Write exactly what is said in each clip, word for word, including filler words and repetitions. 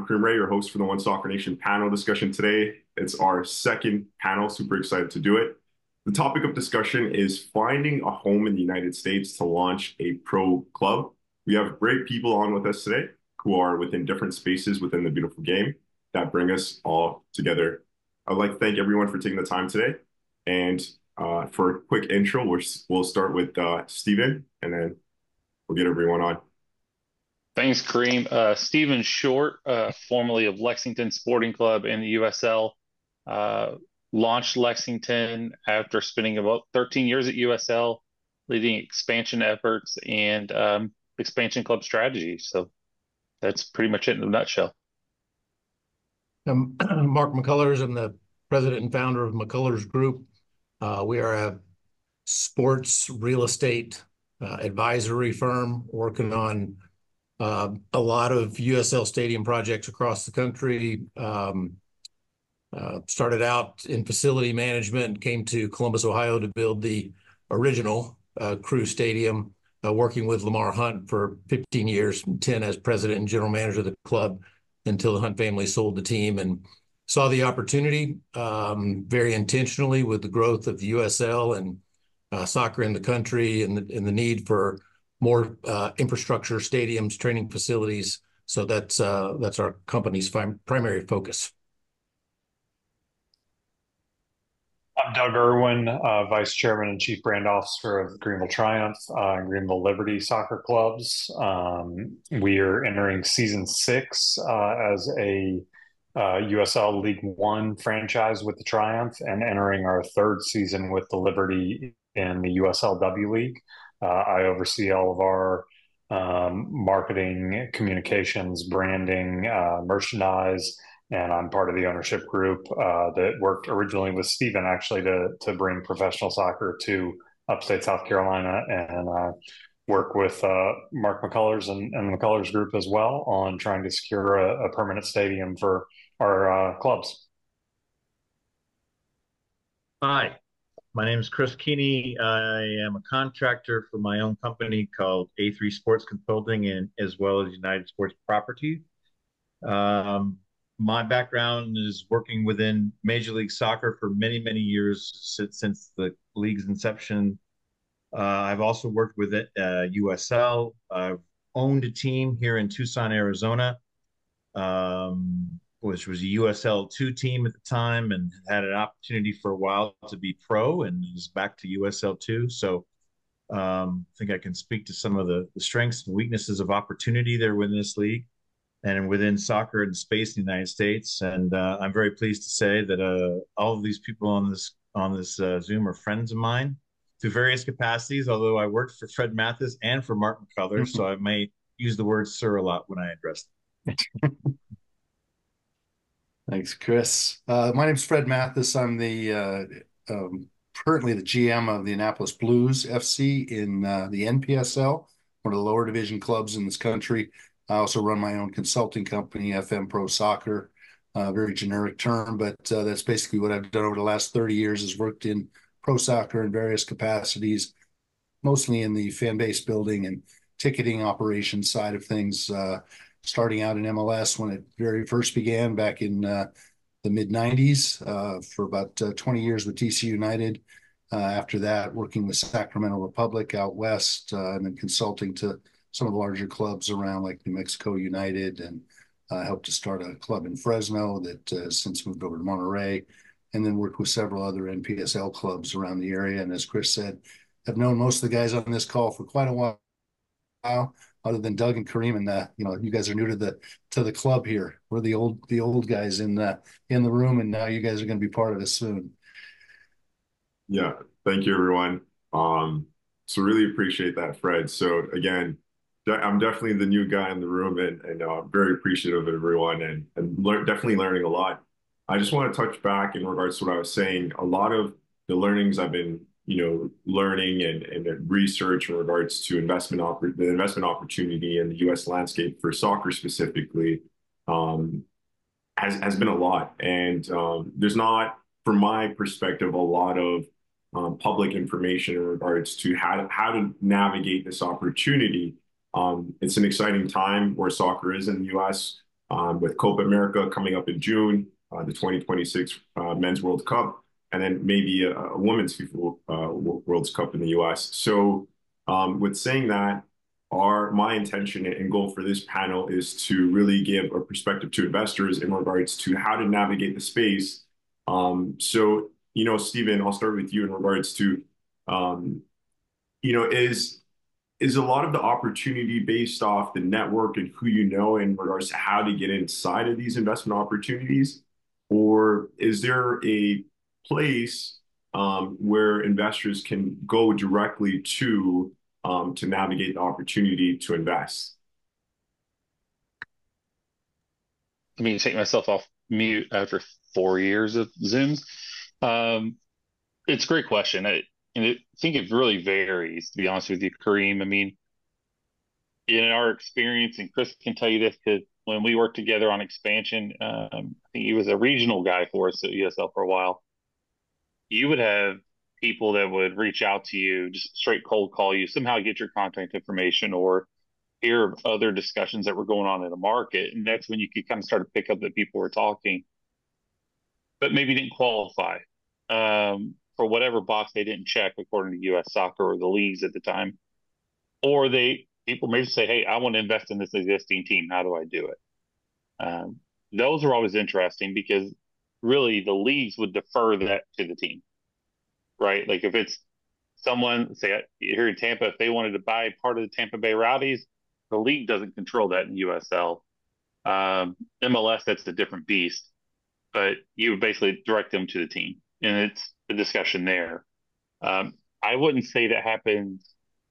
Kareem Ray, your host for the One Soccer Nation panel discussion today. It's our second panel. Super excited to do it. The topic of discussion is finding a home in the United States to launch a pro club. We have great people on with us today who are within different spaces within the beautiful game that bring us all together. I'd like to thank everyone for taking the time today. And uh, for a quick intro, we're, we'll start with uh, Steven, and then we'll get everyone on. Thanks, Kareem. Uh, Stephen Short, uh, formerly of Lexington Sporting Club in the U S L, uh, launched Lexington after spending about thirteen years at U S L, leading expansion efforts and um, expansion club strategy. So that's pretty much it in a nutshell. I'm Mark McCullers. I'm the president and founder of McCullers Group. Uh, we are a sports real estate uh, advisory firm working on uh, a lot of U S L stadium projects across the country. Um, uh, started out in facility management, came to Columbus, Ohio to build the original uh, Crew Stadium, uh, working with Lamar Hunt for fifteen years, ten as president and general manager of the club until the Hunt family sold the team, and saw the opportunity um, very intentionally with the growth of the U S L and uh, soccer in the country and the, and the need for more uh, infrastructure, stadiums, training facilities. So that's uh, that's our company's primary focus. I'm Doug Irwin, uh, Vice Chairman and Chief Brand Officer of Greenville Triumph uh, and Greenville Liberty Soccer Clubs. Um, we are entering season six uh, as a uh, U S L League One franchise with the Triumph, and entering our third season with the Liberty in the U S L W League. Uh, I oversee all of our um, marketing, communications, branding, uh, merchandise, and I'm part of the ownership group uh, that worked originally with Stephen, actually, to to bring professional soccer to upstate South Carolina, and uh, work with uh, Mark McCullers and, and the McCullers Group as well on trying to secure a, a permanent stadium for our uh, clubs. Hi. My name is Chris Keeney. I am a contractor for my own company called A three Sports Consulting, and as well as United Sports Property. Um, my background is working within Major League Soccer for many, many years since, since the league's inception. Uh, I've also worked with it, uh, U S L. I've owned a team here in Tucson, Arizona. Um, which was a U S L two team at the time, and had an opportunity for a while to be pro, and is back to U S L two. So um, I think I can speak to some of the, the strengths and weaknesses of opportunity there within this league and within soccer and space in the United States. And uh, I'm very pleased to say that uh, all of these people on this on this uh, Zoom are friends of mine through various capacities, although I worked for Fred Mathis and for Mark McCullers, so I may use the word sir a lot when I address them. Thanks, Chris. Uh, my name's Fred Mathis. I'm the uh, um, currently the G M of the Annapolis Blues F C in uh, the N P S L, one of the lower division clubs in this country. I also run my own consulting company, F M Pro Soccer, uh, very generic term, but uh, that's basically what I've done over the last thirty years, is worked in pro soccer in various capacities, mostly in the fan base building and ticketing operations side of things, uh, starting out in M L S when it very first began back in uh, the mid nineties, uh, for about uh, twenty years with D C United. Uh, after that, working with Sacramento Republic out west, uh, and then consulting to some of the larger clubs around, like New Mexico United, and uh, helped to start a club in Fresno that uh, has since moved over to Monterey, and then worked with several other N P S L clubs around the area. And as Chris said, I've known most of the guys on this call for quite a while, other than Doug and Kareem, and uh, you know, you guys are new to the to the club here. We're the old the old guys in the in the room, and now you guys are going to be part of this soon. Yeah, thank you, everyone. Um, so really appreciate that, Fred. So again, I'm definitely the new guy in the room, and and uh, very appreciative of everyone, and and lear definitely learning a lot. I just want to touch back in regards to what I was saying. A lot of the learnings I've been, you know, learning and, and research in regards to investment the investment opportunity in the U S landscape for soccer specifically, um, has has been a lot. And um, there's not, from my perspective, a lot of um, public information in regards to how to, how to navigate this opportunity. Um, it's an exciting time where soccer is in the U S. um, with Copa America coming up in June, uh, the twenty twenty-six uh, Men's World Cup, and then maybe a, a Women's FIFA uh, World Cup in the U S. So um, with saying that, our my intention and goal for this panel is to really give a perspective to investors in regards to how to navigate the space. Um, so, you know, Stephen, I'll start with you in regards to, um, you know, is is a lot of the opportunity based off the network and who you know in regards to how to get inside of these investment opportunities? Or is there a place um, where investors can go directly to um, to navigate the opportunity to invest? Let me take myself off mute after four years of Zooms. Um, it's a great question. I, and it, I think it really varies, to be honest with you, Kareem. I mean, in our experience, and Chris can tell you this because when we worked together on expansion, um, I think he was a regional guy for us at U S L for a while. You would have people that would reach out to you, just straight cold call you, somehow get your contact information or hear of other discussions that were going on in the market. And that's when you could kind of start to pick up that people were talking, but maybe didn't qualify um, for whatever box they didn't check according to U S Soccer or the leagues at the time. Or they people maybe say, hey, I want to invest in this existing team. How do I do it? Um, those are always interesting because really the leagues would defer that to the team, right? Like if it's someone, say here in Tampa, if they wanted to buy part of the Tampa Bay Rowdies, the league doesn't control that in U S L. Um, M L S, that's a different beast, but you would basically direct them to the team, and it's a discussion there. Um, I wouldn't say that happens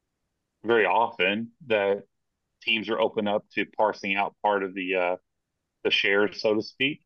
very often that teams are open up to parsing out part of the uh, the shares, so to speak.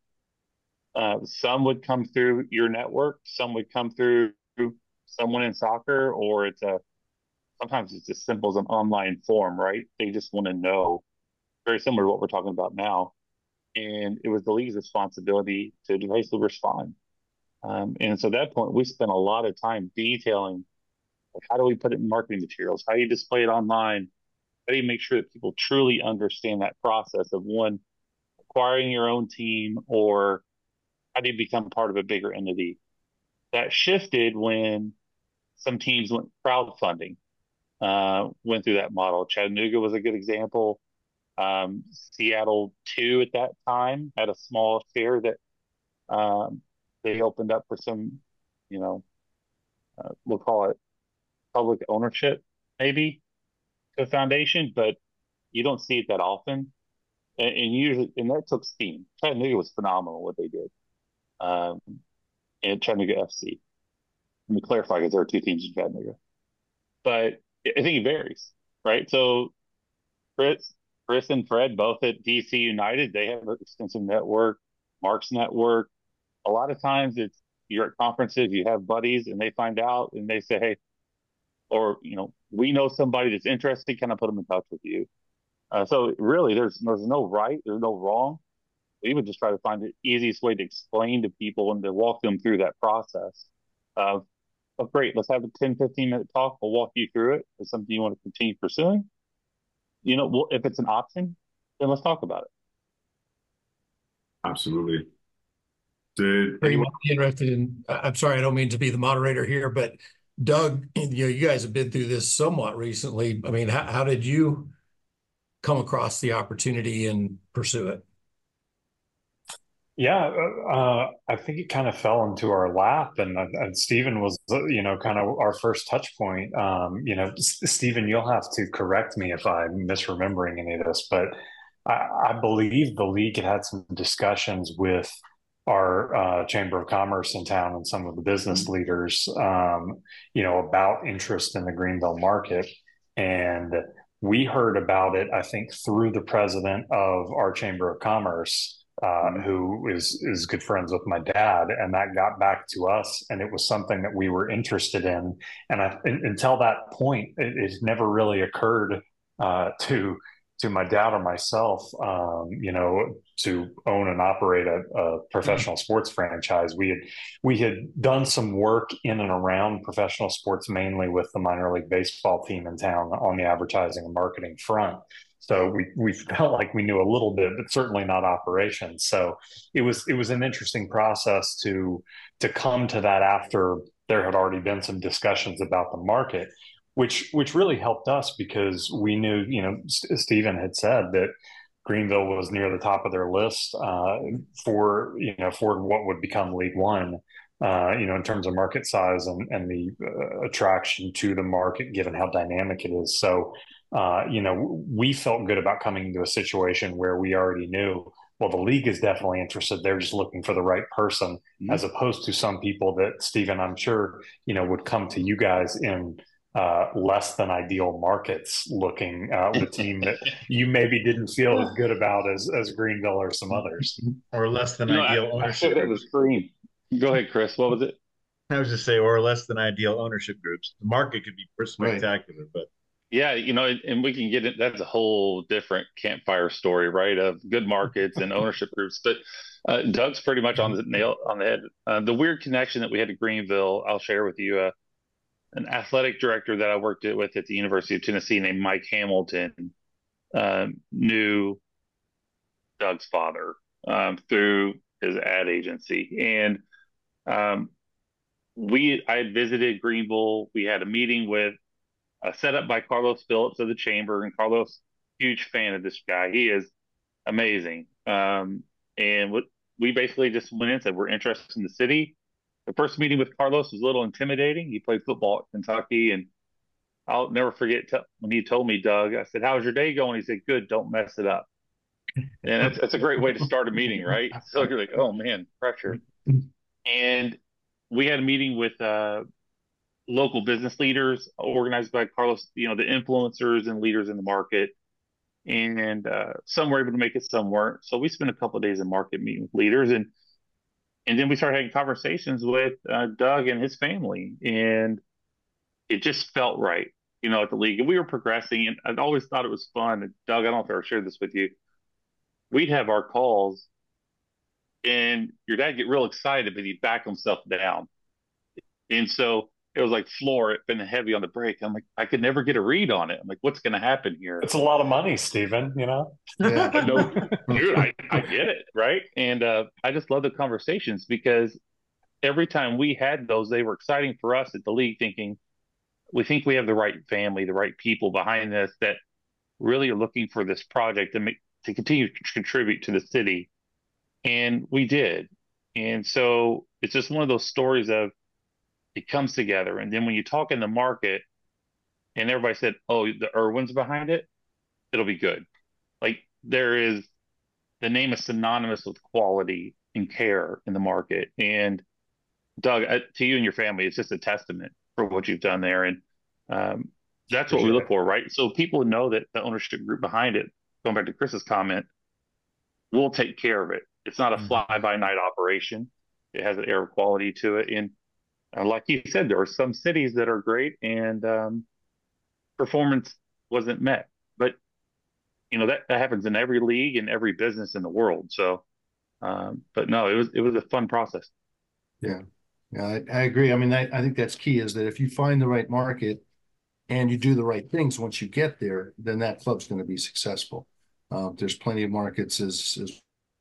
Uh, some would come through your network, some would come through someone in soccer, or it's a sometimes it's as simple as an online form, right? They just want to know, very similar to what we're talking about now. And it was the league's responsibility to basically respond. Um, and so at that point, we spent a lot of time detailing like, how do we put it in marketing materials? How do you display it online? How do you make sure that people truly understand that process of one, acquiring your own team, or how do you become part of a bigger entity? That shifted when some teams went crowdfunding, uh, went through that model. Chattanooga was a good example. Um, Seattle two at that time had a small share that um, they opened up for some, you know, uh, we'll call it public ownership, maybe to a foundation, but you don't see it that often. And, and usually, and that took steam. Chattanooga was phenomenal what they did. Um, and Chattanooga F C. Let me clarify because there are two teams in Chattanooga. But I think it varies, right? So Chris, Chris and Fred, both at D C United, they have an extensive network, Mark's network. A lot of times it's you're at conferences, you have buddies, and they find out and they say, hey, or, you know, we know somebody that's interested, can I put them in touch with you? Uh, so really, there's there's no right, there's no wrong. We would just try to find the easiest way to explain to people and to walk them through that process of, oh, great, let's have a ten, fifteen minute talk. We'll walk you through it. If it's something you want to continue pursuing, you know, well, if it's an option, then let's talk about it. Absolutely. Did Very anyone? interested in, I'm sorry, I don't mean to be the moderator here, but Doug, you know, you guys have been through this somewhat recently. I mean, how, how did you come across the opportunity and pursue it? Yeah, uh, I think it kind of fell into our lap, and, and Stephen was, you know, kind of our first touch point. Um, you know, Stephen, you'll have to correct me if I'm misremembering any of this, but I, I believe the league had had some discussions with our uh, Chamber of Commerce in town and some of the business leaders, um, you know, about interest in the Greenville market. And we heard about it, I think, through the president of our Chamber of Commerce, uh, who is, is good friends with my dad. And that got back to us. And it was something that we were interested in. And I, until that point, it, it never really occurred uh, to to my dad or myself, um, you know, to own and operate a, a professional sports franchise. We had we had done some work in and around professional sports, mainly with the minor league baseball team in town on the advertising and marketing front. So we we felt like we knew a little bit, but certainly not operations. So it was it was an interesting process to to come to that after there had already been some discussions about the market, which which really helped us because we knew, you know, St- Stephen had said that Greenville was near the top of their list uh, for you know for what would become League One. Uh, you know, in terms of market size and, and the uh, attraction to the market, given how dynamic it is. So, uh, you know, we felt good about coming into a situation where we already knew, well, the league is definitely interested. They're just looking for the right person, mm-hmm. as opposed to some people that, Stephen, I'm sure, you know, would come to you guys in uh, less than ideal markets looking uh, with a team that you maybe didn't feel as good about as, as Greenville or some others. Or less than you know, ideal I, ownership. I said that was green. Go ahead, Chris. What was it? I was just say, or less than ideal ownership groups. The market could be spectacular, right. but yeah, you know, and we can get it. That's a whole different campfire story, right? Of good markets and ownership groups. But uh, Doug's pretty much on the nail on the head. Uh, the weird connection that we had to Greenville, I'll share with you. Uh, an athletic director that I worked with at the University of Tennessee named Mike Hamilton um, knew Doug's father um, through his ad agency, and um, we I had visited Greenville. We had a meeting with uh, set up by Carlos Phillips of the Chamber, and Carlos, huge fan of this guy. He is amazing. Um, and what we basically just went in and said we're interested in the city. The first meeting with Carlos was a little intimidating. He played football at Kentucky, and I'll never forget t- when he told me, Doug, I said, "How's your day going?" He said, "Good. Don't mess it up." And that's, that's a great way to start a meeting, right? So you're like, "Oh man, pressure." And we had a meeting with uh, local business leaders organized by Carlos, you know, the influencers and leaders in the market. And uh, some were able to make it, some weren't. So we spent a couple of days in market meeting with leaders, and and then we started having conversations with uh, Doug and his family, and it just felt right, you know, at the league. And we were progressing, and I'd always thought it was fun. And Doug, I don't know if I ever shared this with you. We'd have our calls, and your dad get real excited, but he'd back himself down. And so it was like floor, it been heavy on the brake. I'm like, I could never get a read on it. I'm like, what's going to happen here? It's a lot of money, Stephen, you know? Yeah. no, dude, I, I get it, right? And uh, I just love the conversations because every time we had those, they were exciting for us at the league, thinking, we think we have the right family, the right people behind this that really are looking for this project to make to continue to contribute to the city. And we did. And so it's just one of those stories of it comes together. And then when you talk in the market and everybody said, oh, the Irwin's behind it, it'll be good. Like there is, the name is synonymous with quality and care in the market. And Doug, uh, to you and your family, it's just a testament for what you've done there. And um, that's what we look for, right? So people know that the ownership group behind it, going back to Chris's comment, will take care of it. It's not a fly-by-night operation. It has an air of quality to it. And uh, like you said, there are some cities that are great and um, performance wasn't met. But, you know, that, that happens in every league and every business in the world. So, um, but no, it was it was a fun process. Yeah. Yeah, I, I agree. I mean, I, I think that's key is that if you find the right market and you do the right things once you get there, then that club's going to be successful. Uh, there's plenty of markets, as, as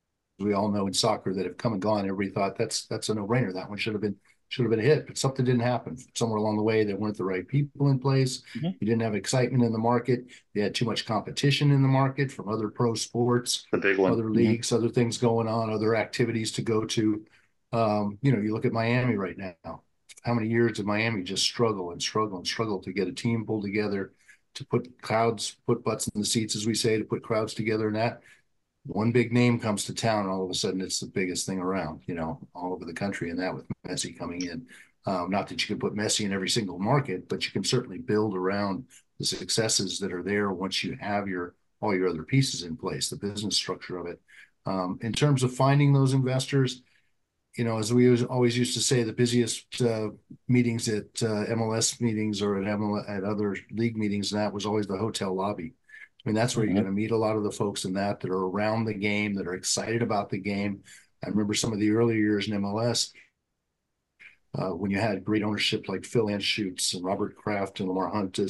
we all know in soccer, that have come and gone. Everybody thought that's that's a no-brainer. That one should have been should have been a hit, but something didn't happen. Somewhere along the way, there weren't the right people in place. Mm-hmm. You didn't have excitement in the market. You had too much competition in the market from other pro sports, the big one. Other leagues, mm-hmm. other things going on, other activities to go to. Um, you know, you look at Miami right now. How many years did Miami just struggle and struggle and struggle to get a team pulled together, to put crowds, put butts in the seats, as we say, to put crowds together, and that one big name comes to town, and all of a sudden it's the biggest thing around, you know, all over the country. And that with Messi coming in, um, not that you can put Messi in every single market, but you can certainly build around the successes that are there once you have your all your other pieces in place, the business structure of it. Um, in terms of finding those investors, you know, as we always used to say, the busiest uh, meetings at uh, M L S meetings or at M L S, at other league meetings, and that was always the hotel lobby. I mean, that's where mm-hmm. you're going to meet a lot of the folks in that that are around the game, that are excited about the game. I remember some of the earlier years in M L S uh, when you had great ownership like Phil Anschutz and Robert Kraft and Lamar Hunt as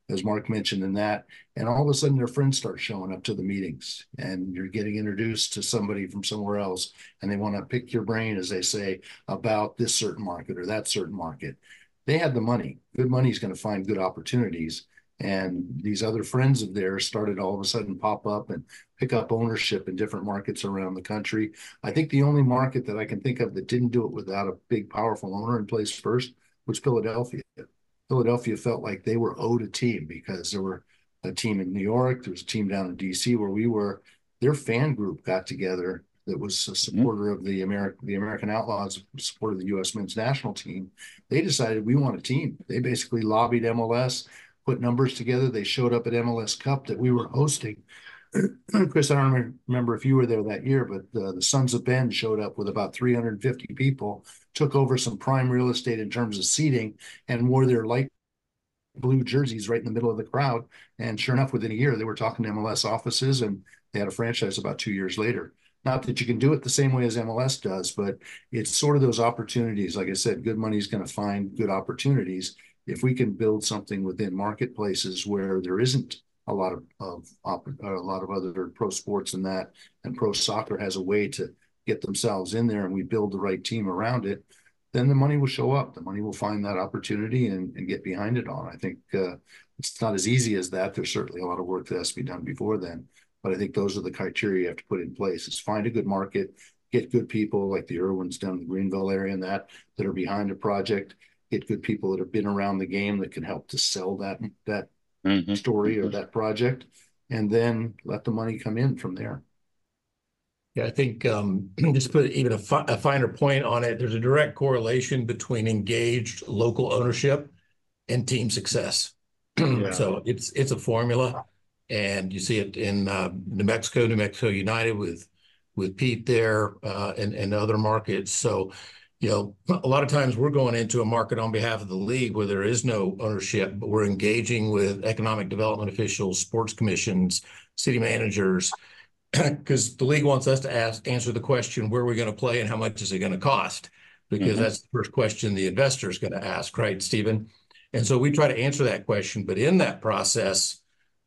as Mark mentioned in that. And all of a sudden their friends start showing up to the meetings and you're getting introduced to somebody from somewhere else and they want to pick your brain, as they say, about this certain market or that certain market. They had the money. Good money is going to find good opportunities. And these other friends of theirs started all of a sudden pop up and pick up ownership in different markets around the country. I think the only market that I can think of that didn't do it without a big, powerful owner in place first was Philadelphia. Philadelphia felt like they were owed a team because there were a team in New York, there was a team down in D C where we were. Their fan group got together that was a supporter of the American the American Outlaws, supported the U S men's national team. They decided we want a team. They basically lobbied M L S, put numbers together. They showed up at M L S Cup that we were hosting. Chris, I don't remember if you were there that year, but uh, the Sons of Ben showed up with about three hundred fifty people, took over some prime real estate in terms of seating, and wore their light blue jerseys right in the middle of the crowd. And sure enough, within a year, they were talking to M L S offices, and they had a franchise about two years later. Not that you can do it the same way as M L S does, but it's sort of those opportunities. Like I said, good money is going to find good opportunities. If we can build something within marketplaces where there isn't a lot of, of a lot of other pro sports and that, and pro soccer has a way to get themselves in there, and we build the right team around it, then the money will show up. The money will find that opportunity and, and get behind it on. I think uh, it's not as easy as that. There's certainly a lot of work that has to be done before then. But I think those are the criteria you have to put in place: is find a good market, get good people like the Irwins down in the Greenville area and that, that are behind a project, get good people that have been around the game that can help to sell that, that mm-hmm. story or that project, and then let the money come in from there. Yeah, I think um, just put even a, fi a finer point on it. There's a direct correlation between engaged local ownership and team success. Yeah. So it's it's a formula, and you see it in uh, New Mexico, New Mexico United with with Pete there, uh, and and other markets. So, you know, a lot of times we're going into a market on behalf of the league where there is no ownership, but we're engaging with economic development officials, sports commissions, city managers, because the league wants us to ask, answer the question, where are we going to play and how much is it going to cost? Because mm-hmm. that's the first question the investor is going to ask, right, Stephen? And so we try to answer that question. But in that process,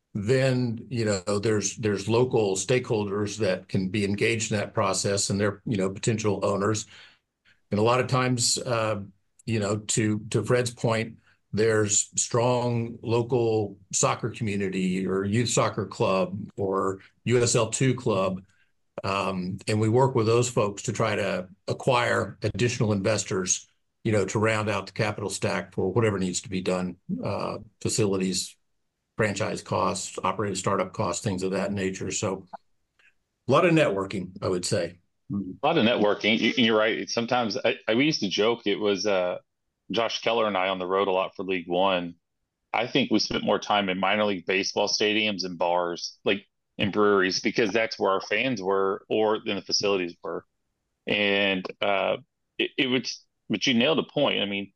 then, you know, there's there's local stakeholders that can be engaged in that process, and they're, you know, potential owners. And a lot of times, uh, you know, to to Fred's point, there's strong local soccer community or youth soccer club or U S L two club. Um, and we work with those folks to try to acquire additional investors, you know, to round out the capital stack for whatever needs to be done, uh, facilities, franchise costs, operating startup costs, things of that nature. So a lot of networking, I would say. A lot of networking. You're right. Sometimes I, I we used to joke it was uh, Josh Keller and I on the road a lot for League One. I think we spent more time in minor league baseball stadiums and bars, like in breweries, because that's where our fans were, or then the facilities were. And uh, it, it would, but you nailed a point. I mean,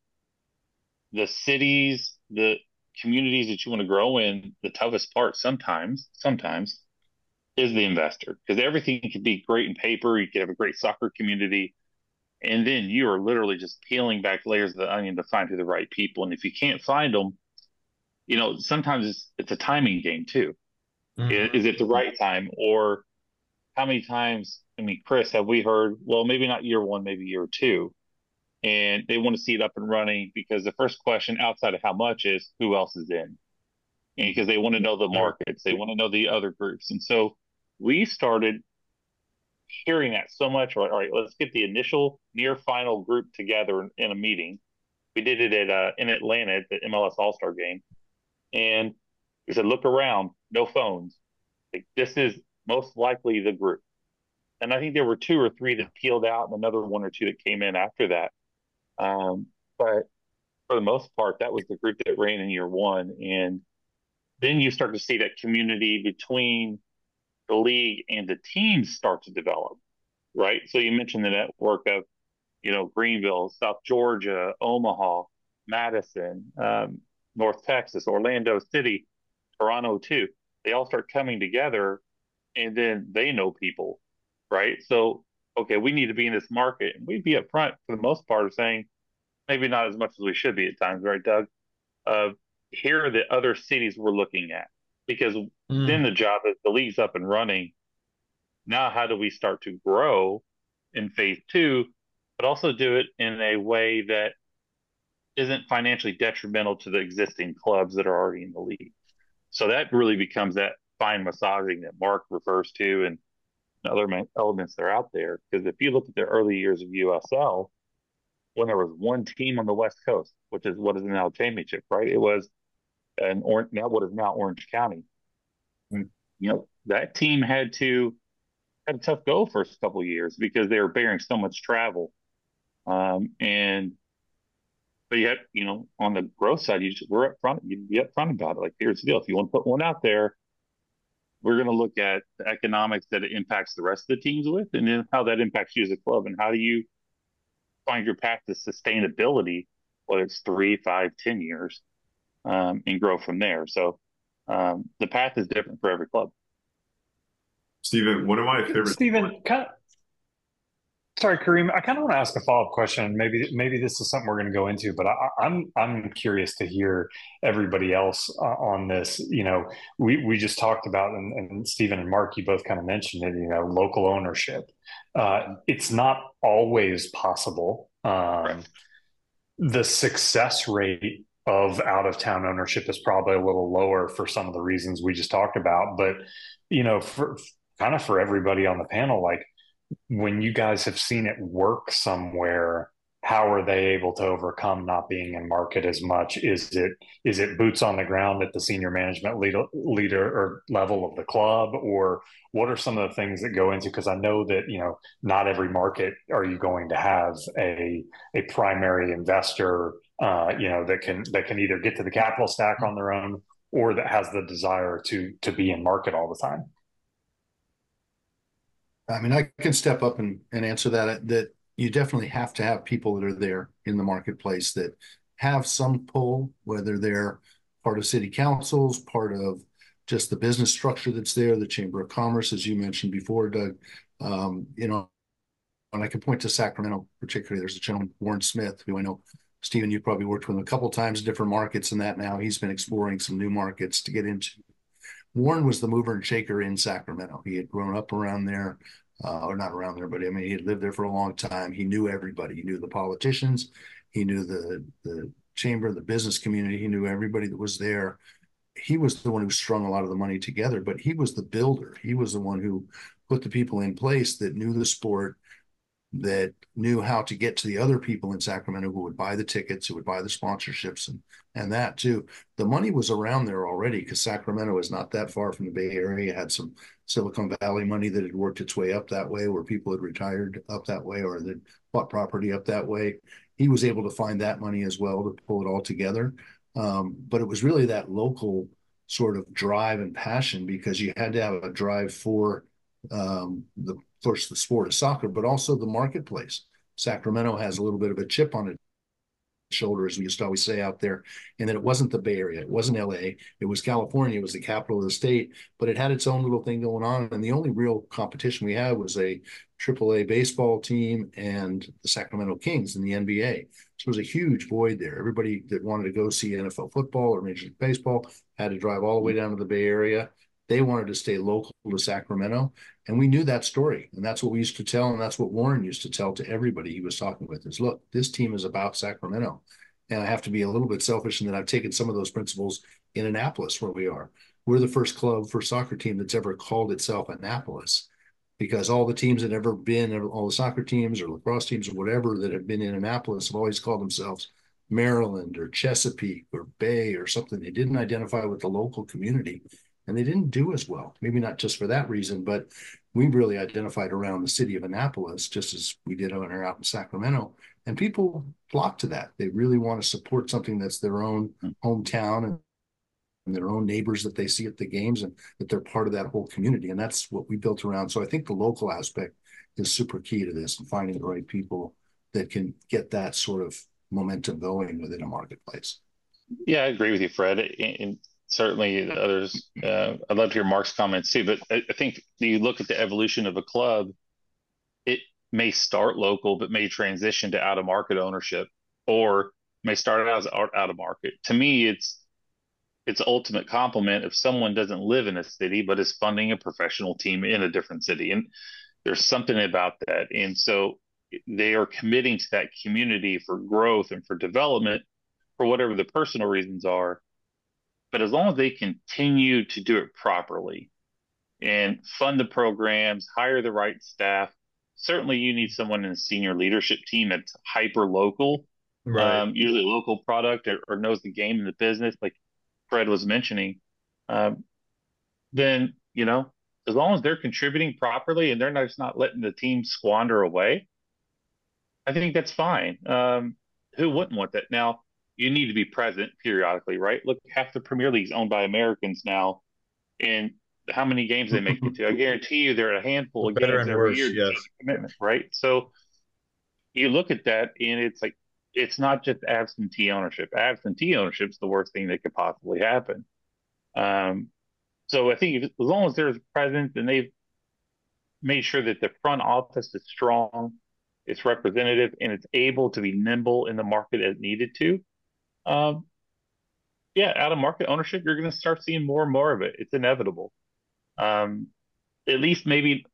the cities, the communities that you want to grow in, the toughest part sometimes, sometimes is the investor, because everything can be great in paper. You could have a great soccer community, and then you are literally just peeling back layers of the onion to find who the right people. And if you can't find them, you know, sometimes it's, it's a timing game too. Mm-hmm. Is, is it the right time? Or how many times, I mean, Chris, have we heard, well, maybe not year one, maybe year two, and they want to see it up and running because the first question outside of how much is who else is in, and because they want to know the markets, they want to know the other groups. And so we started hearing that so much. All right, let's get the initial near final group together in, in a meeting. We did it at uh, in Atlanta at the M L S All-Star game. And we said, look around, no phones. Like, this is most likely the group. And I think there were two or three that peeled out and another one or two that came in after that. Um, but for the most part, that was the group that ran in year one. And then you start to see that community between the league and the teams start to develop, right? So you mentioned the network of, you know, Greenville, South Georgia, Omaha, Madison, um, North Texas, Orlando City, Toronto too. They all start coming together, and then they know people, right? So, okay, we need to be in this market, and we'd be upfront for the most part of saying, maybe not as much as we should be at times, right, Doug? Uh, here are the other cities we're looking at, because then Mm. the job is the league's up and running. Now, how do we start to grow in phase two, but also do it in a way that isn't financially detrimental to the existing clubs that are already in the league? So that really becomes that fine massaging that Mark refers to, and other elements that are out there. Because if you look at the early years of U S L, when there was one team on the West Coast, which is what is now championship, right? It was an or now what is now Orange County. And, you know, that team had to had a tough go for a couple of years because they were bearing so much travel. Um, and but yet, you know, on the growth side, you just, we're up front. You'd be up front about it. Like, here's the deal: if you want to put one out there, we're going to look at the economics that it impacts the rest of the teams with, and then how that impacts you as a club, and how do you find your path to sustainability, whether it's three, five, ten years, um, and grow from there. So um, the path is different for every club. Stephen, one of my favorite. Stephen, kind of, sorry, Kareem, I kind of want to ask a follow-up question. Maybe maybe this is something we're going to go into, but I, I'm I'm curious to hear everybody else uh, on this. You know, we we just talked about, and, and Stephen and Mark, you both kind of mentioned it. You know, local ownership. Uh, it's not always possible. Um, Right. The success rate of out-of-town ownership is probably a little lower for some of the reasons we just talked about. But you know, for kind of for everybody on the panel, like, when you guys have seen it work somewhere, how are they able to overcome not being in market as much? Is it is it boots on the ground at the senior management leader, leader or level of the club, or what are some of the things that go into? Because I know that, you know, not every market are you going to have a a primary investor, uh, you know, that can that can either get to the capital stack on their own, or that has the desire to to be in market all the time. I mean, I can step up and, and answer that. That you definitely have to have people that are there in the marketplace that have some pull, whether they're part of city councils, part of just the business structure that's there, the Chamber of Commerce, as you mentioned before, Doug. Um, you know, and I can point to Sacramento particularly. There's a gentleman, Warren Smith, who I know, Stephen, you probably worked with him a couple times in different markets and that now. He's been exploring some new markets to get into. Warren was the mover and shaker in Sacramento. He had grown up around there, uh, or not around there, but I mean, he had lived there for a long time. He knew everybody. He knew the politicians. He knew the the chamber, the business community. He knew everybody that was there. He was the one who strung a lot of the money together, but he was the builder. He was the one who put the people in place that knew the sport, that knew how to get to the other people in Sacramento who would buy the tickets, who would buy the sponsorships, and and that too. The money was around there already because Sacramento is not that far from the Bay Area. It had some Silicon Valley money that had worked its way up that way, where people had retired up that way or that bought property up that way. He was able to find that money as well to pull it all together. Um, but it was really that local sort of drive and passion, because you had to have a drive for um, the first the sport of soccer, but also the marketplace. Sacramento has a little bit of a chip on its shoulder, as we used to always say out there, and that it wasn't the Bay Area, it wasn't L A, it was California, it was the capital of the state, but it had its own little thing going on. And the only real competition we had was a triple A baseball team and the Sacramento Kings in the N B A. So there was a huge void there. Everybody that wanted to go see N F L football or Major League Baseball had to drive all the way down to the Bay Area. They wanted to stay local to Sacramento. And we knew that story. And that's what we used to tell. And that's what Warren used to tell to everybody he was talking with is, look, this team is about Sacramento. And I have to be a little bit selfish in that I've taken some of those principles in Annapolis, where we are. We're the first club, first soccer team that's ever called itself Annapolis, because all the teams that have ever been, all the soccer teams or lacrosse teams or whatever that have been in Annapolis have always called themselves Maryland or Chesapeake or Bay or something. They didn't identify with the local community. And they didn't do as well, maybe not just for that reason, but we really identified around the city of Annapolis, just as we did when we were out in Sacramento. And people flock to that. They really want to support something that's their own hometown and, and their own neighbors that they see at the games, and that they're part of that whole community. And that's what we built around. So I think the local aspect is super key to this, and finding the right people that can get that sort of momentum going within a marketplace. Yeah, I agree with you, Fred. And certainly others, uh, I'd love to hear Mark's comments too, but I, I think you look at the evolution of a club, it may start local, but may transition to out of market ownership, or may start out as out, out of market. To me, it's it's an ultimate compliment if someone doesn't live in a city but is funding a professional team in a different city. And there's something about that. And so they are committing to that community for growth and for development for whatever the personal reasons are. But as long as they continue to do it properly and fund the programs, hire the right staff, certainly you need someone in a senior leadership team that's hyper local, Right. um, usually a local product or, or knows the game and the business, like Fred was mentioning. Um, then, you know, as long as they're contributing properly and they're not just not letting the team squander away, I think that's fine. Um, who wouldn't want that? Now, you need to be present periodically, right? Look, half the Premier League's owned by Americans now, and how many games they make it to. I guarantee you there are a handful of Better games and every worse, year to yes. show the commitment, right? So you look at that and it's like, it's not just absentee ownership. Absentee ownership is the worst thing that could possibly happen. Um, so I think if, as long as there's presence and they've made sure that the front office is strong, it's representative, and it's able to be nimble in the market as needed to, um, yeah, out of market ownership, you're going to start seeing more and more of it. It's inevitable. Um, at least maybe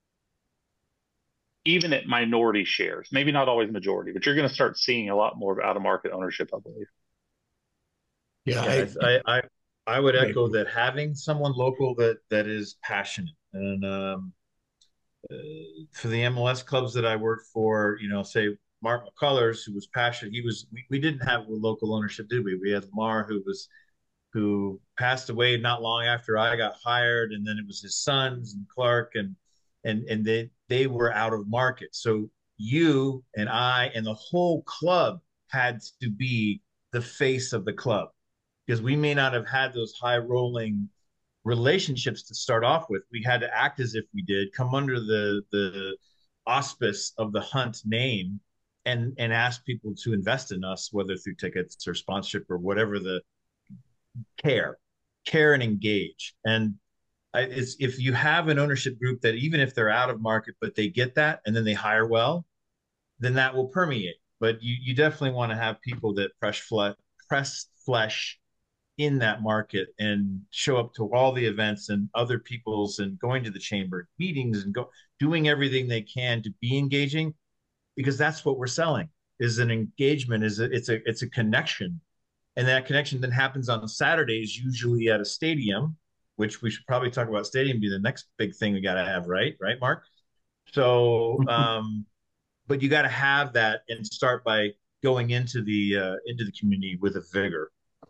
even at minority shares, maybe not always majority, but you're going to start seeing a lot more of out of market ownership, I believe. Yeah, Yeah, I, I, I, I would Right. echo that having someone local that that is passionate and um, uh, for the M L S clubs that I worked for, you know, say Mark McCullers, who was passionate. He was. We, we didn't have local ownership, did we? We had Lamar, who was who passed away not long after I got hired, and then it was his sons and Clark, and and and they they were out of market. So you and I and the whole club had to be the face of the club because we may not have had those high rolling relationships to start off with. We had to act as if we did, come under the the auspice of the Hunt name, and and ask people to invest in us, whether through tickets or sponsorship or whatever the care, care and engage. And I, it's if you have an ownership group that even if they're out of market, but they get that and then they hire well, then that will permeate. But you you definitely want to have people that press flesh, press flesh in that market and show up to all the events and other people's and going to the chamber meetings and go doing everything they can to be engaging because that's what we're selling is an engagement is a, it's a it's a connection and that connection then happens on Saturdays usually at a stadium, which we should probably talk about stadium be the next big thing we got to have, right right Mark? So um but you got to have that and start by going into the uh, into the community with a vigor.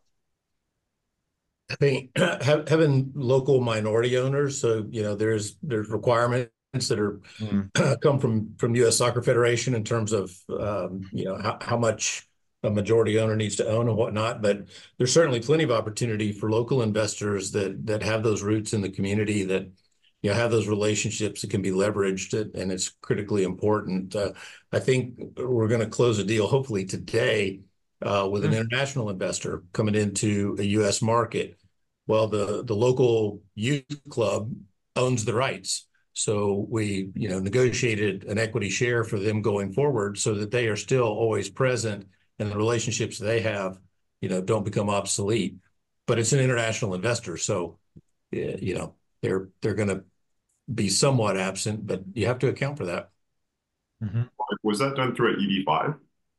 I think having local minority owners, so you know, there's there's requirements that are Mm. come from from U S Soccer Federation in terms of um, you know how, how much a majority owner needs to own and whatnot. But there's certainly plenty of opportunity for local investors that that have those roots in the community that you know have those relationships that can be leveraged, and it's critically important. Uh, I think we're going to close a deal hopefully today uh, with an Mm. international investor coming into a U S market. Well, the the local youth club owns the rights. So we, you know, negotiated an equity share for them going forward so that they are still always present and the relationships they have, you know, don't become obsolete. But it's an international investor, so eh, you know, they're they're going to be somewhat absent, but you have to account for that. Mhm. Was that done through an E B five?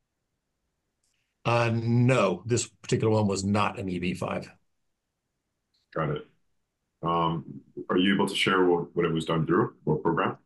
Uh, no, this particular one was not an E B five. Got it. Um, are you able to share what, what it was done through? What program?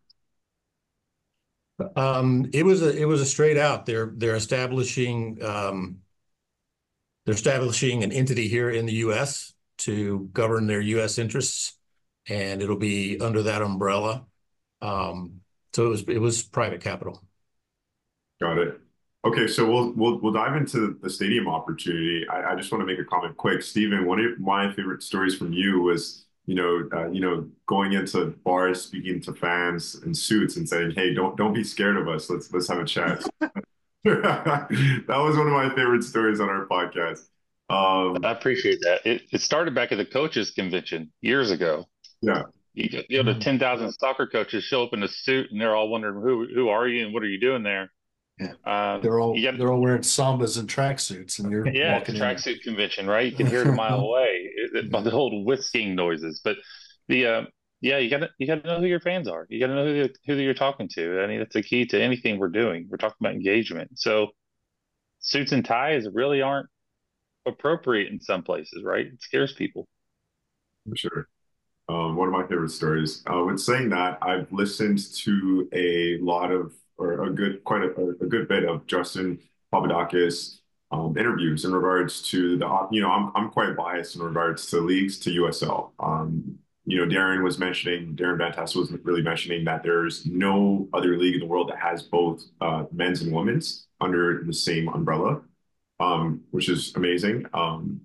Um, it was a it was a straight out. They're they're establishing um, they're establishing an entity here in the U S to govern their U S interests, and it'll be under that umbrella. Um, so it was it was private capital. Got it. Okay, so we'll we'll we'll dive into the stadium opportunity. I, I just want to make a comment quick. Stephen, one of my favorite stories from you was, you know, uh, you know, going into bars, speaking to fans in suits and saying, "Hey, don't don't be scared of us. Let's let's have a chat." That was one of my favorite stories on our podcast. Um, I appreciate that. It, it started back at the coaches convention years ago. yeah, You get, you know, the Mm. ten thousand soccer coaches show up in a suit and they're all wondering, who, who are you and what are you doing there? Yeah. Um, They're all you got they're all wearing sambas and tracksuits, and you're yeah, it's walking in. tracksuit convention, right? You can hear it a mile away it, it- by Yeah. the old whisking noises. But the uh, yeah, you gotta you gotta know who your fans are. You gotta know who you- who you're talking to. I mean, that's the key to anything we're doing. We're talking about engagement. So suits and ties really aren't appropriate in some places, right? It scares people. For sure. Um, one of my favorite stories. Uh, with saying that, I've listened to a lot of, or a good, quite a, a good bit of Justin Papadakis um, interviews in regards to the, op- you know, I'm I'm quite biased in regards to leagues to U S L. Um, you know, Darren was mentioning, Darren Van Tassel was really mentioning that there's no other league in the world that has both uh, men's and women's under the same umbrella, um, which is amazing. Um,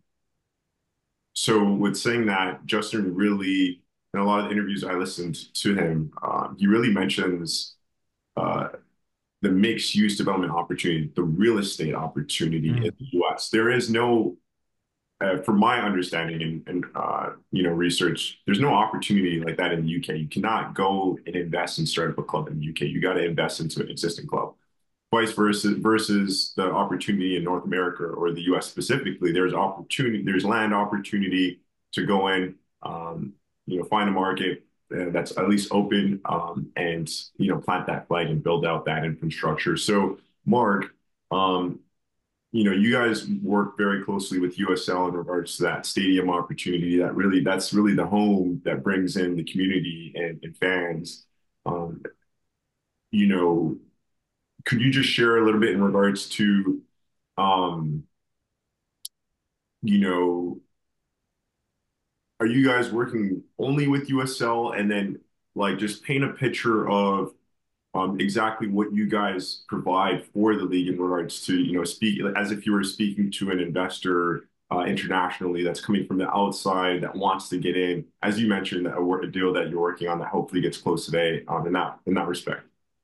so with saying that, Justin really, in a lot of the interviews I listened to him, um, he really mentions uh, the mixed use development opportunity, the real estate opportunity in the U S. There is no, uh, from my understanding and, and uh, you know, research, there's no opportunity like that in the U K. You cannot go and invest and start up a club in the U K. You got to invest into an existing club. Vice versa versus the opportunity in North America or the U S specifically, there's opportunity, there's land opportunity to go in, um, you know, find a market uh, that's at least open, um, and you know, plant that flag and build out that infrastructure. So, Mark, um, you know, you guys work very closely with U S L in regards to that stadium opportunity. That really, that's really the home that brings in the community and, and fans. Um, you know, could you just share a little bit in regards to, um, you know, are you guys working only with U S L and then like just paint a picture of um, exactly what you guys provide for the league in regards to, you know, speak as if you were speaking to an investor uh, internationally that's coming from the outside that wants to get in, as you mentioned, a, a deal that you're working on that hopefully gets closed today um, in that in that respect.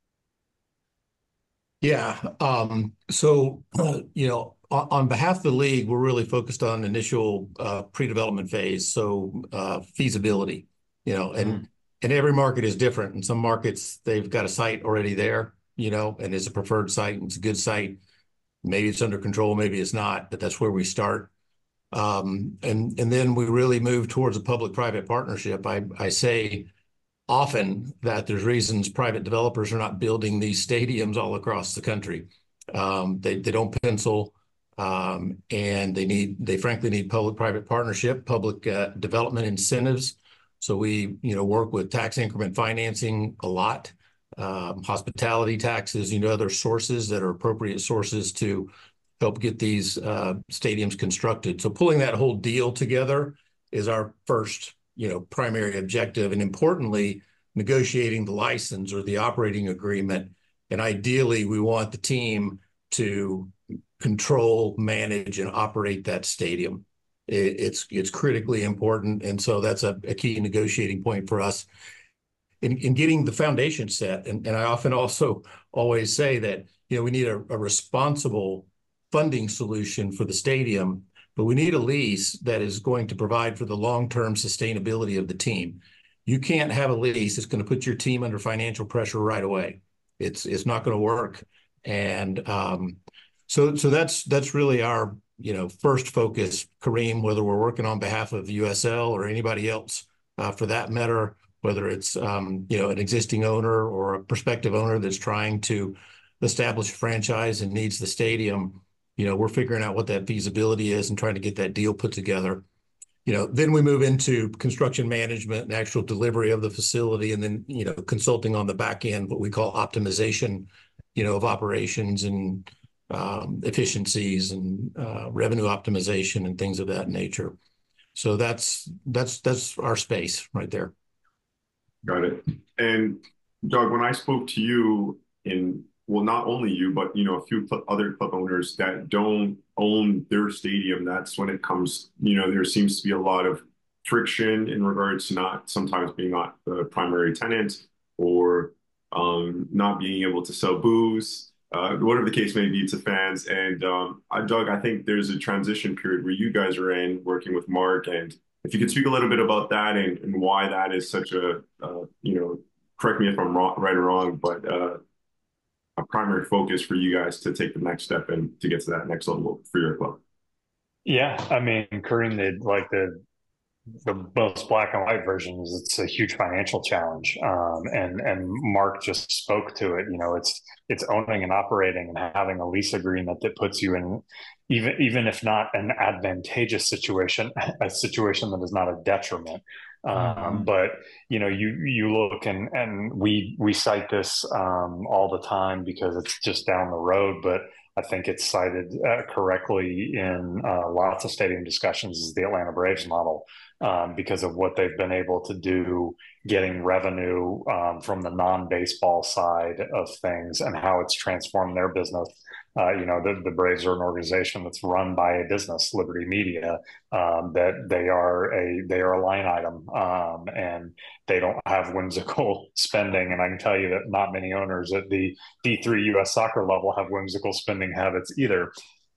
Yeah. Um, so, uh, you know, on, on behalf of the league, we're really focused on initial uh, pre-development phase. So uh, feasibility, you know, and and every market is different. In some markets, they've got a site already there, you know, and it's a preferred site and it's a good site. Maybe it's under control, maybe it's not, but that's where we start. Um, and and then we really move towards a public-private partnership. I I say often that there's reasons private developers are not building these stadiums all across the country. Um, they, they don't pencil, um, and they need they frankly need public-private partnership, public uh, development incentives. So we you know work with tax increment financing a lot, um, hospitality taxes, you know, other sources that are appropriate sources to help get these uh, stadiums constructed. So pulling that whole deal together is our first you know, primary objective, and importantly, negotiating the license or the operating agreement. And ideally, we want the team to control, manage, and operate that stadium. It, it's it's critically important, and so that's a, a key negotiating point for us in, in getting the foundation set. And, and I often also always say that you know we need a, a responsible funding solution for the stadium, but we need a lease that is going to provide for the long-term sustainability of the team. You can't have a lease that's going to put your team under financial pressure right away. It's it's not going to work. And um, so so that's that's really our you know first focus, Kareem, whether we're working on behalf of U S L or anybody else uh, for that matter, whether it's um, you know an existing owner or a prospective owner that's trying to establish a franchise and needs the stadium. You know, we're figuring out what that feasibility is and trying to get that deal put together. You know, then we move into construction management and actual delivery of the facility, and then, you know, consulting on the back end, what we call optimization, you know, of operations and um, efficiencies and uh, revenue optimization and things of that nature. So that's that's that's our space right there. Got it. And Doug, when I spoke to you in, well, not only you, but you know, a few cl other club owners that don't own their stadium, that's when it comes, you know, there seems to be a lot of friction in regards to not sometimes being not the primary tenant or um, not being able to sell booze, uh, whatever the case may be to fans. And um, I, Doug, I think there's a transition period where you guys are in working with Mark, and if you could speak a little bit about that and, and why that is such a, uh, you know, correct me if I'm wrong, right or wrong, but uh, a primary focus for you guys to take the next step and to get to that next level for your club? Yeah, I mean, Kareem, the like the the most black and white version is it's a huge financial challenge, um, and and Mark just spoke to it. You know, it's it's owning and operating and having a lease agreement that puts you in, even even if not an advantageous situation, a situation that is not a detriment. Um, mm-hmm. But you know, you you look and and we we cite this um, all the time because it's just down the road, but I think it's cited uh, correctly in uh, lots of stadium discussions is the Atlanta Braves model, um, because of what they've been able to do getting revenue um, from the non-baseball side of things and how it's transformed their business. Uh, you know, the, the Braves are an organization that's run by a business, Liberty Media, um, that they are a they are a line item, um, and they don't have whimsical spending. And I can tell you that not many owners at the D three U S soccer level have whimsical spending habits either.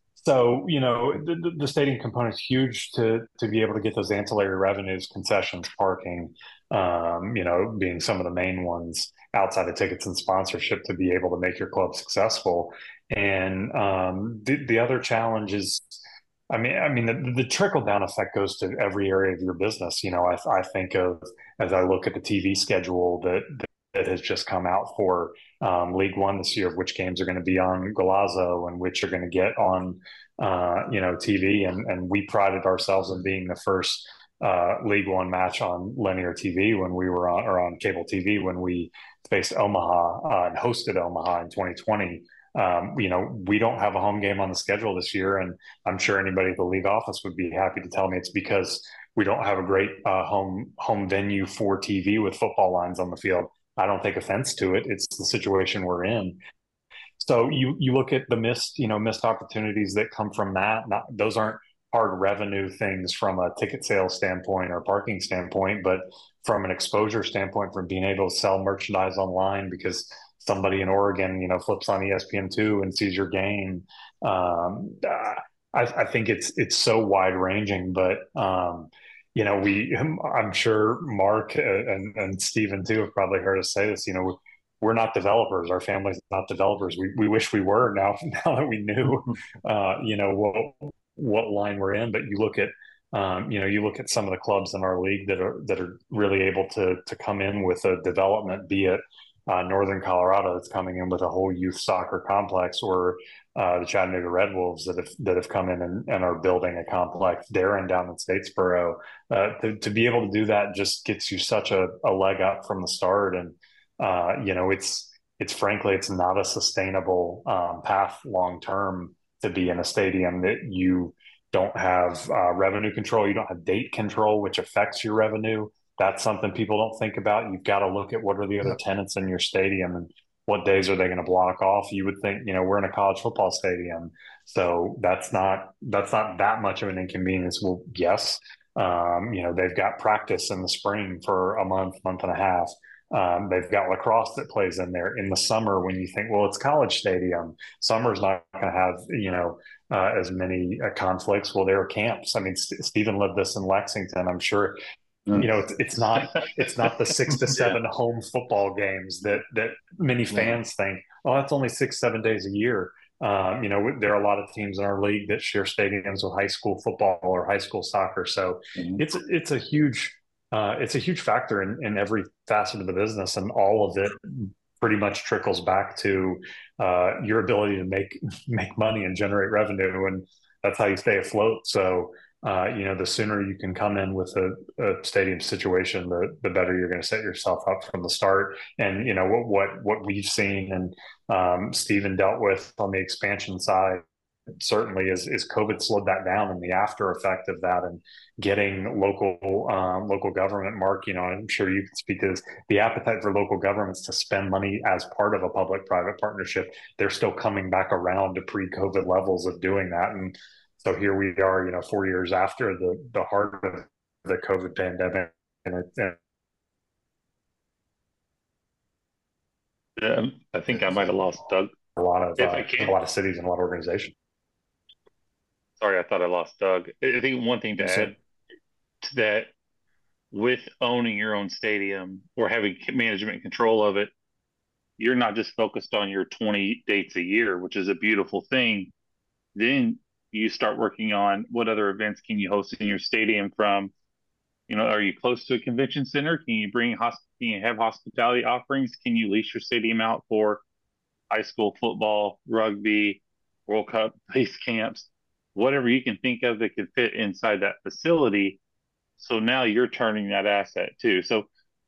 So, you know, the, the stadium component is huge to to be able to get those ancillary revenues, concessions, parking, um, you know, being some of the main ones outside of tickets and sponsorship to be able to make your club successful. And um, the, the other challenge is, I mean, I mean, the, the trickle down effect goes to every area of your business. You know, I, I think of as I look at the T V schedule that that has just come out for um, League One this year, of which games are going to be on Golazo and which are going to get on, uh, you know, T V. And and we prided ourselves in being the first uh, League One match on linear T V when we were on, or on cable T V when we faced Omaha uh, and hosted Omaha in twenty twenty. Um, you know, we don't have a home game on the schedule this year, and I'm sure anybody at the league office would be happy to tell me it's because we don't have a great uh, home home venue for T V with football lines on the field. I don't take offense to it. It's the situation we're in. So you you look at the missed, you know, missed opportunities that come from that. Not, those aren't hard revenue things from a ticket sales standpoint or parking standpoint, but from an exposure standpoint, from being able to sell merchandise online because somebody in Oregon, you know, flips on E S P N two and sees your game. Um, I, I think it's it's so wide ranging, but um, you know, we I'm sure Mark and and Stephen too have probably heard us say this. You know, we're not developers. Our family's not developers. We we wish we were now now that we knew, uh, you know, what what line we're in. But you look at um, you know, you look at some of the clubs in our league that are that are really able to to come in with a development, be it Uh, Northern Colorado that's coming in with a whole youth soccer complex, or uh, the Chattanooga Red Wolves that have that have come in and, and are building a complex. Darren down in Statesboro, uh, to, to be able to do that just gets you such a, a leg up from the start. And uh, you know, it's it's frankly it's not a sustainable um, path long term to be in a stadium that you don't have uh, revenue control, you don't have date control, which affects your revenue. That's something people don't think about. You've got to look at what are the other tenants in your stadium and what days are they going to block off. You would think, you know, we're in a college football stadium, so that's not that's not that much of an inconvenience. Well, yes, um, you know, they've got practice in the spring for a month, month and a half. Um, they've got lacrosse that plays in there in the summer. When you think, well, it's college stadium, summer's not going to have, you know, uh, as many uh, conflicts. Well, there are camps. I mean, St- Stephen lived this in Lexington. I'm sure. You know, it's, it's not it's not the six to seven yeah. home football games that that many fans yeah. think. Oh, that's only six seven days a year. Um, you know, there are a lot of teams in our league that share stadiums with high school football or high school soccer. So mm-hmm. it's it's a huge uh, it's a huge factor in, in every facet of the business, and all of it pretty much trickles back to uh, your ability to make make money and generate revenue, and that's how you stay afloat. So. Uh, you know, the sooner you can come in with a, a stadium situation, the the better you're going to set yourself up from the start. And you know what what what we've seen and um, Stephen dealt with on the expansion side certainly is is COVID slowed that down, and the after effect of that, and getting local um, local government. Mark, you know, I'm sure you can speak to this. The appetite for local governments to spend money as part of a public-private partnership, they're still coming back around to pre-COVID levels of doing that, and. So here we are, you know, four years after the, the heart of the COVID pandemic. And, it, and yeah, I think I might have lost Doug. A lot of uh, a lot of cities and a lot of organizations. Sorry, I thought I lost Doug. I think one thing to add to that, with owning your own stadium or having management control of it, you're not just focused on your twenty dates a year, which is a beautiful thing. Then you start working on what other events can you host in your stadium from, you know, are you close to a convention center? Can you bring, hosp- can you have hospitality offerings? Can you lease your stadium out for high school football, rugby, World Cup base camps, whatever you can think of that could fit inside that facility? So now you're turning that asset too. So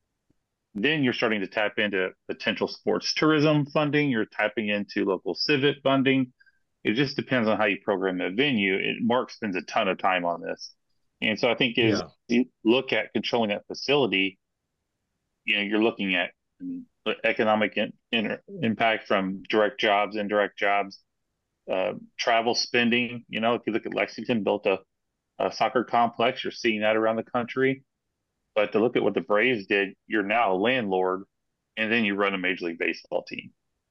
then you're starting to tap into potential sports tourism funding. You're tapping into local civic funding. It just depends on how you program the venue. It, Mark spends a ton of time on this. And so I think as Yeah. you look at controlling that facility, you know, you're looking at I mean, economic in, in, impact from direct jobs, indirect jobs, uh, travel spending. You know, if you look at Lexington, built a, a soccer complex, you're seeing that around the country. But to look at what the Braves did, you're now a landlord, and then you run a Major League Baseball team,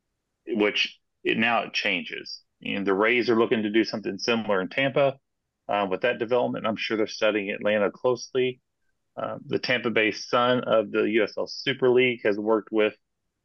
which it, now it changes. And the Rays are looking to do something similar in Tampa uh, with that development. I'm sure they're studying Atlanta closely. Uh, the Tampa Bay Sun of the U S L Super League has worked with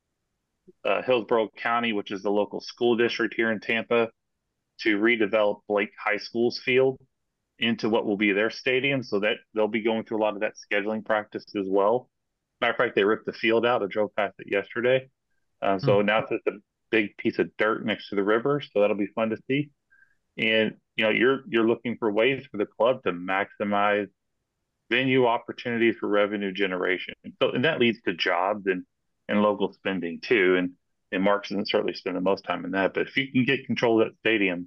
uh, Hillsborough County, which is the local school district here in Tampa, to redevelop Blake High School's field into what will be their stadium, so that they'll be going through a lot of that scheduling practice as well. Matter of fact, they ripped the field out. I drove past it yesterday. Um, so Hmm. now it's just a big piece of dirt next to the river, so that'll be fun to see. And you know, you're you're looking for ways for the club to maximize venue opportunities for revenue generation. So, and that leads to jobs and and local spending too. And and Mark doesn't certainly spend the most time in that, but if you can get control of that stadium,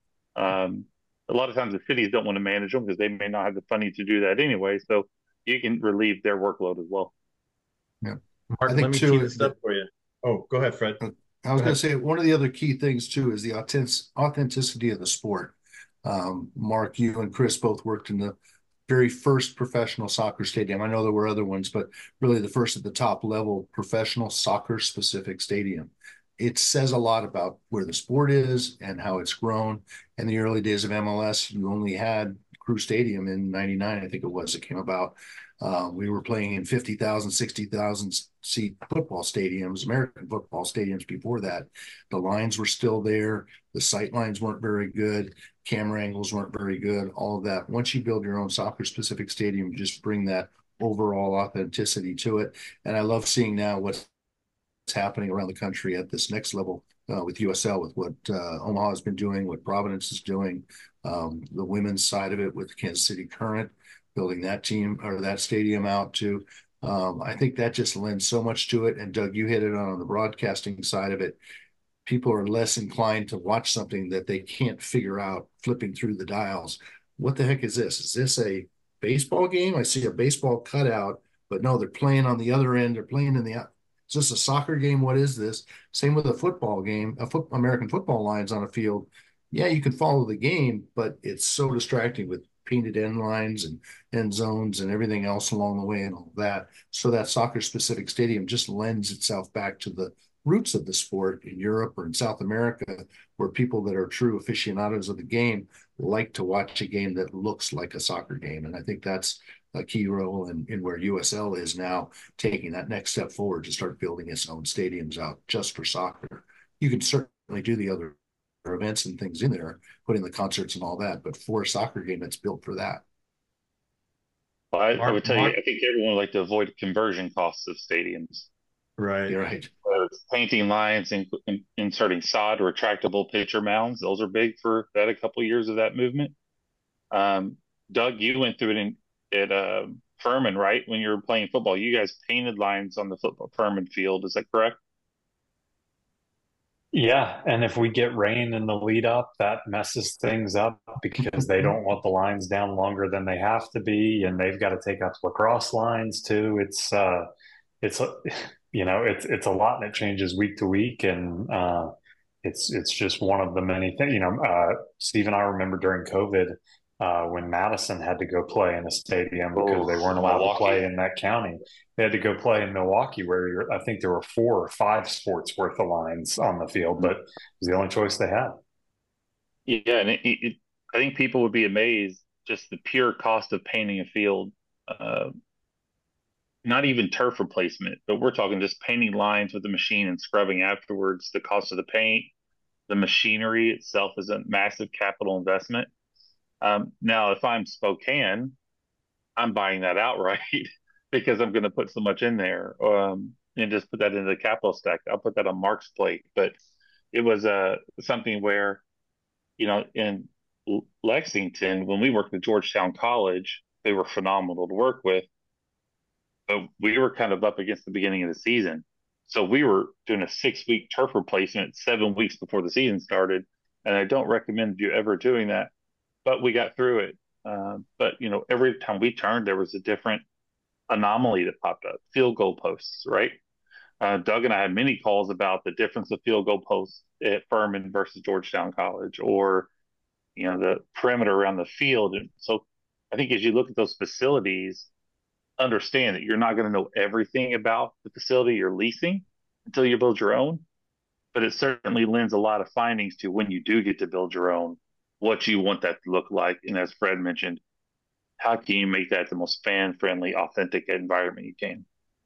um, a lot of times the cities don't want to manage them because they may not have the funding to do that anyway. So you can relieve their workload as well. Yeah. Mark, I think let me too, tee this that- up for you. Oh, go ahead, Fred. I was Go going ahead. to say one of the other key things too is the authentic- authenticity of the sport. Um, Mark, you and Chris both worked in the very first professional soccer stadium. I know there were other ones, but really the first at the top level professional soccer specific stadium. It says a lot about where the sport is and how it's grown. In the early days of M L S, you only had Crew Stadium in ninety-nine, I think it was, it came about. Uh, we were playing in fifty thousand, sixty thousand seat football stadiums, American football stadiums before that. The lines were still there. The sight lines weren't very good. Camera angles weren't very good. All of that. Once you build your own soccer specific stadium, you just bring that overall authenticity to it. And I love seeing now what's happening around the country at this next level uh, with U S L, with what uh, Omaha has been doing, what Providence is doing, um, the women's side of it with Kansas City Current, building that team or that stadium out too. Um, I think that just lends so much to it. And Doug, you hit it on the broadcasting side of it. People are less inclined to watch something that they can't figure out flipping through the dials. What the heck is this? Is this a baseball game? I see a baseball cutout, but no, they're playing on the other end. They're playing in the, is this a soccer game? What is this? Same with a football game, a foot, American football lines on a field. Yeah, you can follow the game, but it's so distracting with painted end lines and end zones and everything else along the way and all that. So that soccer specific stadium just lends itself back to the roots of the sport in Europe or in South America, where people that are true aficionados of the game like to watch a game that looks like a soccer game. And I think that's a key role in, in where U S L is now, taking that next step forward to start building its own stadiums out just for soccer. You can certainly do the other events and things in there, putting the concerts and all that, but for a soccer game, it's built for that. Well, I, I Mark, would tell Mark, you, I think everyone would like to avoid conversion costs of stadiums. right. You're right. Uh, painting lines and, and inserting sod or retractable pitcher mounds. Those are big for that a couple of years of that movement. Um, Doug, you went through it in at uh, Furman, right? When you were playing football, you guys painted lines on the football Furman field. Is that correct? Yeah, and if we get rain in the lead up, that messes things up because they don't want the lines down longer than they have to be, and they've got to take out lacrosse lines too. It's uh, it's you know, it's it's a lot, and it changes week to week, and uh, it's it's just one of the many things. You know, uh, Steve and I remember during COVID uh, when Madison had to go play in a stadium because Oh, they weren't allowed to play Milwaukee. in that county. They had to go play in Milwaukee, where you're, I think there were four or five sports worth of lines on the field, but it was the only choice they had. Yeah, and it, it, I think people would be amazed just the pure cost of painting a field. Uh, not even turf replacement, but we're talking just painting lines with the machine and scrubbing afterwards. The cost of the paint, the machinery itself is a massive capital investment. Um, now, if I'm Spokane, I'm buying that outright because I'm going to put so much in there, um, and just put that into the capital stack. I'll put that on Mark's plate. But it was uh, something where, you know, in Lexington, when we worked at Georgetown College, they were phenomenal to work with. But we were kind of up against the beginning of the season. So we were doing a six week turf replacement seven weeks before the season started. And I don't recommend you ever doing that, but we got through it. Uh, but, you know, every time we turned, there was a different anomaly that popped up. Field goal posts, right? Uh, Doug and I had many calls about the difference of field goal posts at Furman versus Georgetown College, or, you know, the perimeter around the field. And so I think as you look at those facilities, understand that you're not going to know everything about the facility you're leasing until you build your own. But it certainly lends a lot of findings to when you do get to build your own, what you want that to look like. And as Fred mentioned, how can you make that the most fan-friendly, authentic environment you can?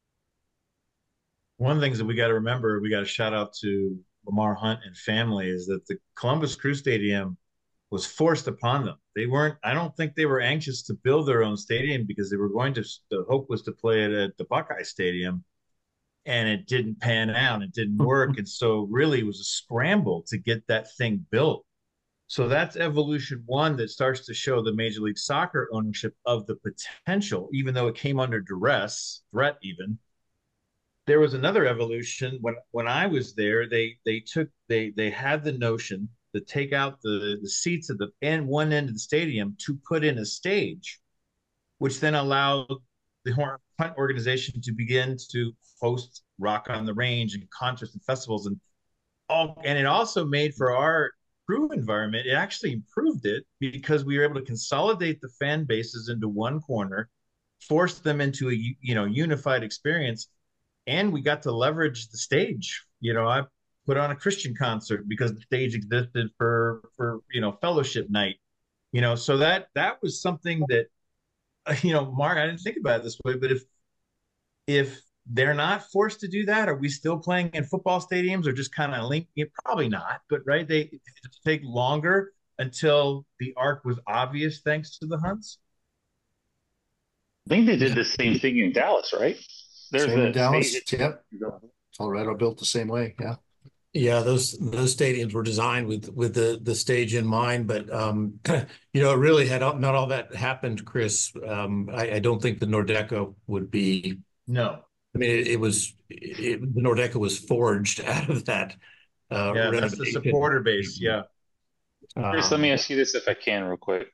One of the things that we got to remember, we got to shout out to Lamar Hunt and family, is that the Columbus Crew Stadium was forced upon them. They weren't, I don't think they were anxious to build their own stadium because they were going to, the hope was to play it at the Buckeye Stadium, and it didn't pan out. It didn't work. And so really it was a scramble to get that thing built. So that's evolution one that starts to show the Major League Soccer ownership of the potential, even though it came under duress, threat even. There was another evolution when when I was there. They they took they they had the notion to take out the the seats at the end one end of the stadium to put in a stage, which then allowed the Hunt organization to begin to host Rock on the Range and concerts and festivals, and all. And it also made for our crew environment. It actually improved it because we were able to consolidate the fan bases into one corner, force them into a you know unified experience. And we got to leverage the stage. You know, I put on a Christian concert because the stage existed for for you know fellowship night. You know, so that that was something that uh, you know, Mark, I didn't think about it this way, but if if they're not forced to do that, are we still playing in football stadiums or just kind of link? Yeah, probably not, but right, they it take longer until the arc was obvious thanks to the Hunts. I think they did the same thing in Dallas, right? There's same in Dallas. Yep. Colorado built the same way. Yeah. Yeah, those those stadiums were designed with with the the stage in mind, but um, you know, it really had not all that happened, Chris. Um, I, I don't think the Nordecco would be. No, I mean, it, it was it, the Nordecco was forged out of that. Uh, yeah, that's the supporter base. Yeah. Chris, um, let me ask you this, if I can, real quick.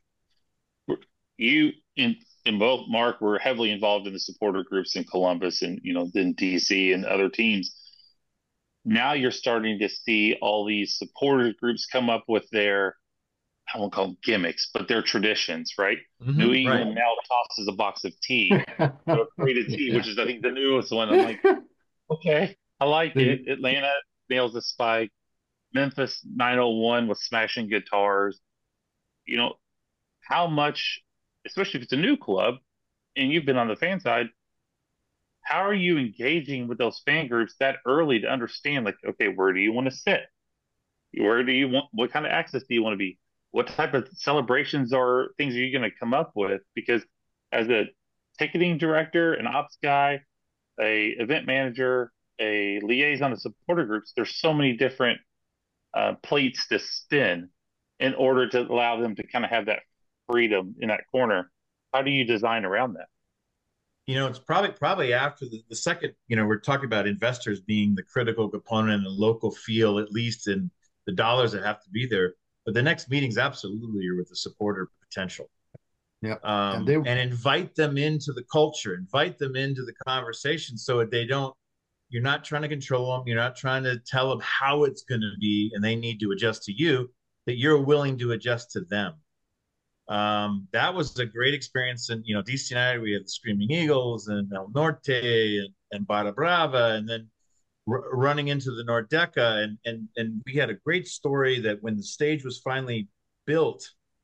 You in in both, Mark, were heavily involved in the supporter groups in Columbus and, you know, then D C and other teams. Now you're starting to see all these supporter groups come up with their, I won't call them gimmicks, but their traditions, right? Mm-hmm, New England right. now tosses a box of tea, a created tea, yeah. which is, I think, the newest one. I'm like, okay, I like it. Atlanta nails the spike. Memphis nine oh one with smashing guitars. You know, how much, especially if it's a new club and you've been on the fan side, how are you engaging with those fan groups that early to understand, like, okay, where do you want to sit? Where do you want, what kind of access do you want to be? What type of celebrations or things are you going to come up with? Because as a ticketing director, an ops guy, a event manager, a liaison of supporter groups, there's so many different uh, plates to spin in order to allow them to kind of have that freedom in that corner. How do you design around that? You know, it's probably probably after the, the second, you know, we're talking about investors being the critical component and the local feel, at least in the dollars that have to be there. But the next meetings absolutely are with the supporter potential. Yeah. Um, and, they... and invite them into the culture, invite them into the conversation so that they don't, you're not trying to control them. You're not trying to tell them how it's going to be and they need to adjust to you, that you're willing to adjust to them. Um, that was a great experience. And, you know, D C United, we had the Screaming Eagles and El Norte and, and Barra Brava, and then r- running into the Nordecca. And, and, and we had a great story that when the stage was finally built,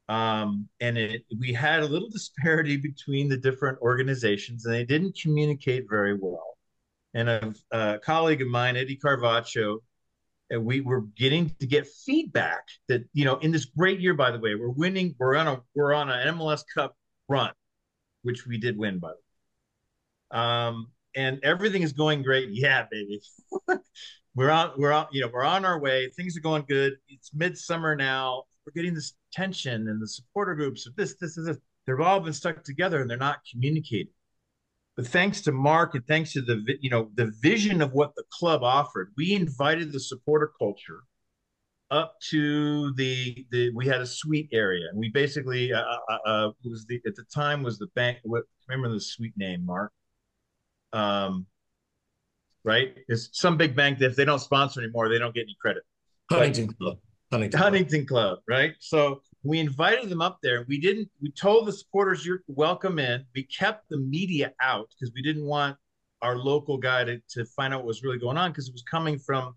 Um, and it, we had a little disparity between the different organizations, and they didn't communicate very well. And a, a colleague of mine, Eddie Carvaccio, and we were getting to get feedback that, you know, in this great year, by the way, we're winning, we're on a we're on an M L S Cup run, which we did win, by the way. Um, and everything is going great. Yeah, baby. we're on, we're on, you know, we're on our way. Things are going good. It's midsummer now. We're getting this tension and the supporter groups of this, this, this. They've all been stuck together and they're not communicating. But thanks to Mark and thanks to the, you know, the vision of what the club offered, we invited the supporter culture up to the the we had a suite area, and we basically uh, uh, uh was the at the time was the bank. What, remember the suite name, Mark? Um, right? It's some big bank that if they don't sponsor anymore, they don't get any credit. Huntington but, Club. Huntington, Huntington Club. Club, right? So we invited them up there. We didn't. We told the supporters, "You're welcome in." We kept the media out because we didn't want our local guy to to find out what was really going on, because it was coming from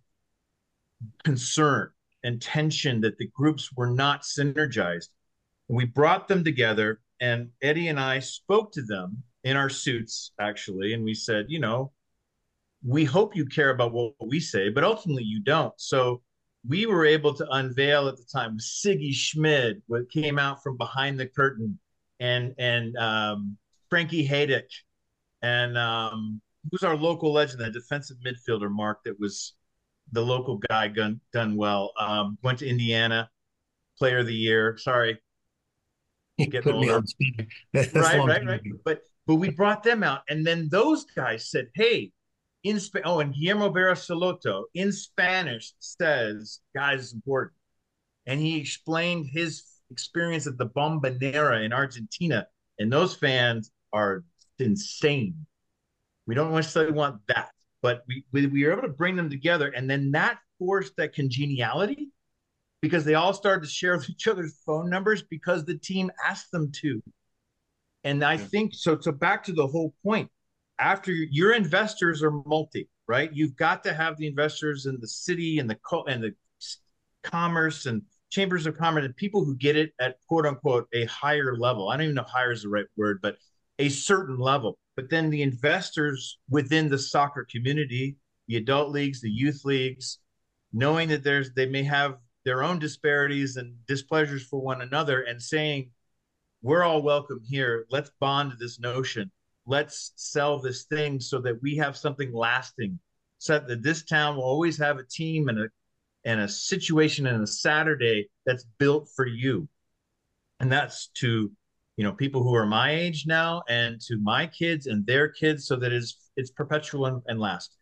concern and tension that the groups were not synergized. And we brought them together, and Eddie and I spoke to them in our suits, actually, and we said, you know, we hope you care about what we say, but ultimately you don't. So we were able to unveil at the time Siggy Schmid, what came out from behind the curtain, and and um, Frankie Haydick, and um, who's our local legend, that defensive midfielder, Mark, that was the local guy done, done well. Um, went to Indiana, player of the year. Sorry, getting older. right, right, right. But but we brought them out, and then those guys said, "Hey, in Sp- oh, and Guillermo Barasolotto in Spanish says, guys, it's important." And he explained his experience at the Bombonera in Argentina, and those fans are insane. We don't necessarily want that, but we, we we were able to bring them together, and then that forced that congeniality, because they all started to share each other's phone numbers because the team asked them to. And I think so. So back to the whole point. After your investors are multi, right? You've got to have the investors in the city and the co- and the commerce and chambers of commerce and people who get it at quote unquote a higher level. I don't even know if higher is the right word, but a certain level. But then the investors within the soccer community, the adult leagues, the youth leagues, knowing that there's they may have their own disparities and displeasures for one another, and saying, we're all welcome here. Let's bond to this notion. Let's sell this thing so that we have something lasting, so that this town will always have a team and a and a situation and a Saturday that's built for you. And that's to, you know, people who are my age now, and to my kids and their kids, so that it's it's perpetual and, and lasting.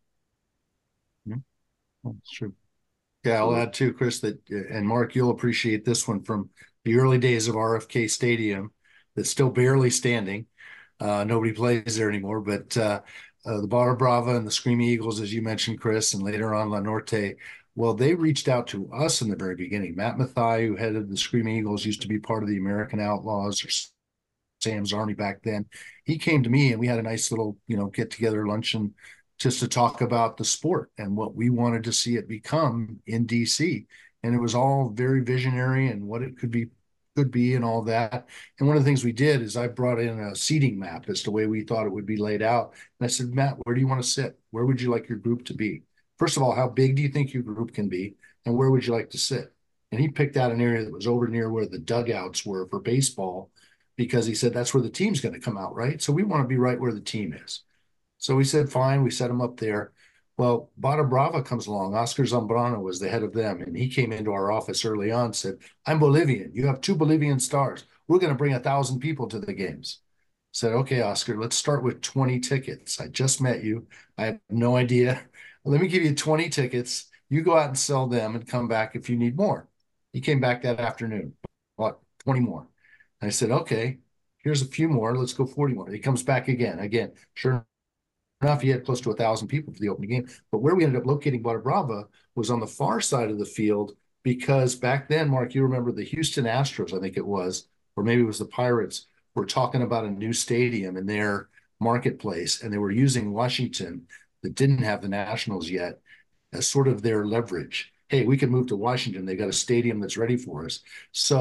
That's true. Yeah, I'll add too, Chris, that, and Mark, you'll appreciate this one from the early days of R F K Stadium, that's still barely standing. Uh, nobody plays there anymore, but uh, uh, the Barra Brava and the Screaming Eagles, as you mentioned, Chris, and later on La Norte, well, they reached out to us in the very beginning. Matt Mathai, who headed the Screaming Eagles, used to be part of the American Outlaws, or Sam's Army back then. He came to me, and we had a nice little, you know, get-together luncheon just to talk about the sport and what we wanted to see it become in D C. And it was all very visionary and what it could be could be and all that. And one of the things we did is I brought in a seating map as to the way we thought it would be laid out. And I said, Matt, where do you want to sit? Where would you like your group to be? First of all, how big do you think your group can be? And where would you like to sit? And he picked out an area that was over near where the dugouts were for baseball, because he said, that's where the team's going to come out, right? So we want to be right where the team is. So we said, fine, we set him up there. Well, Barra Brava comes along. Oscar Zambrano was the head of them, and he came into our office early on and said, I'm Bolivian. You have two Bolivian stars. We're going to bring a thousand people to the games. I said, okay, Oscar, let's start with twenty tickets. I just met you. I have no idea. Let me give you twenty tickets. You go out and sell them and come back if you need more. He came back that afternoon, bought twenty more. And I said, okay, here's a few more. Let's go forty more. He comes back again. Again, sure enough, he had close to a thousand people for the opening game. But where we ended up locating Barra Brava was on the far side of the field, because back then, Mark, you remember the Houston Astros, I think it was, or maybe it was the Pirates, were talking about a new stadium in their marketplace, and they were using Washington, that didn't have the Nationals yet, as sort of their leverage. Hey, we can move to Washington. They got a stadium that's ready for us. So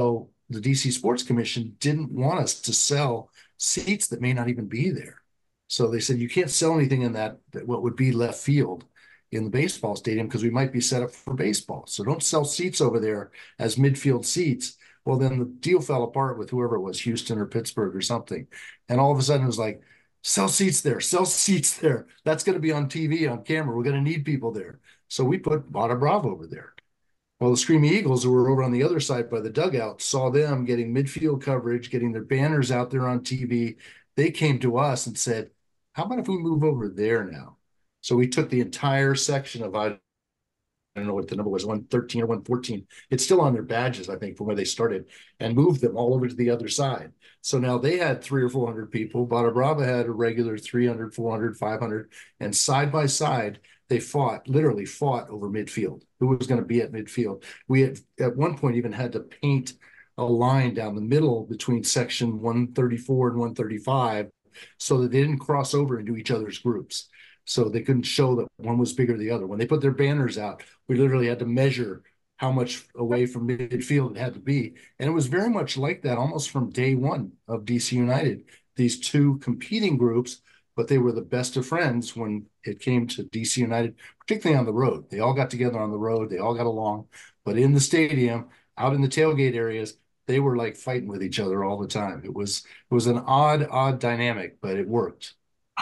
the D C Sports Commission didn't want us to sell seats that may not even be there. So they said, you can't sell anything in that, that what would be left field in the baseball stadium because we might be set up for baseball. So don't sell seats over there as midfield seats. Well, then the deal fell apart with whoever it was, Houston or Pittsburgh or something. And all of a sudden it was like, sell seats there, sell seats there. That's going to be on T V, on camera. We're going to need people there. So we put Bada Bravo over there. Well, the Screaming Eagles, who were over on the other side by the dugout, saw them getting midfield coverage, getting their banners out there on T V. They came to us and said, how about if we move over there now? So we took the entire section of, I don't know what the number was, one thirteen or one fourteen. It's still on their badges, I think, from where they started, and moved them all over to the other side. So now they had three or four hundred people. Bada Brava had a regular three hundred, four hundred, five hundred, and side by side, they fought, literally fought over midfield. Who was going to be at midfield? We had, at one point, even had to paint a line down the middle between section one thirty-four and one thirty-five so that they didn't cross over into each other's groups. So they couldn't show that one was bigger than the other. When they put their banners out, we literally had to measure how much away from midfield it had to be. And it was very much like that almost from day one of D C United. These two competing groups, but they were the best of friends when it came to D C United, particularly on the road. They all got together on the road. They all got along. But in the stadium, out in the tailgate areas, they were like fighting with each other all the time. It was it was an odd, odd dynamic, but it worked.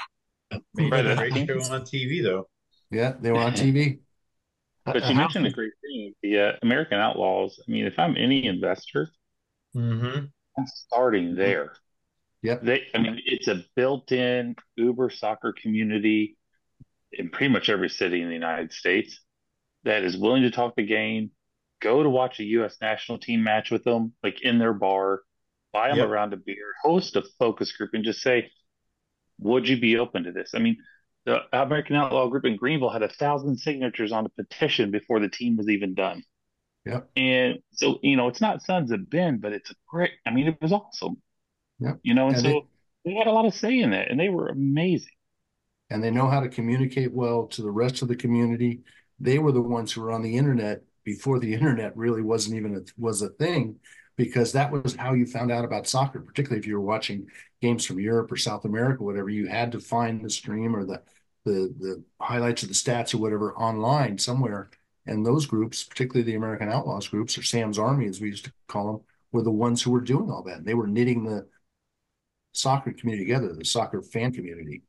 Made Right, a I great think- show on T V, though. Yeah, they were on T V. But you mentioned a great thing, the uh, American Outlaws. I mean, if I'm any investor, Mm-hmm. I'm starting there. Yep. They, I mean, it's a built-in Uber soccer community in pretty much every city in the United States that is willing to talk the game, go to watch a U S national team match with them, like in their bar, buy them Yep. a round of beer, host a focus group, and just say, would you be open to this? I mean, the American Outlaw group in Greenville had a thousand signatures on a petition before the team was even done. Yep. And so, you know, it's not Sons of Ben, but it's a great, I mean, it was awesome. Yep. You know, and, And so they, they had a lot of say in that, and they were amazing. And they know how to communicate well to the rest of the community. They were the ones who were on the internet before the internet really wasn't even a, was a thing, because that was how you found out about soccer, particularly if you were watching games from Europe or South America, whatever. You had to find the stream or the the the highlights of the stats or whatever online somewhere. And those groups, particularly the American Outlaws groups, or Sam's Army, as we used to call them, were the ones who were doing all that. And they were knitting the soccer community together, the soccer fan community.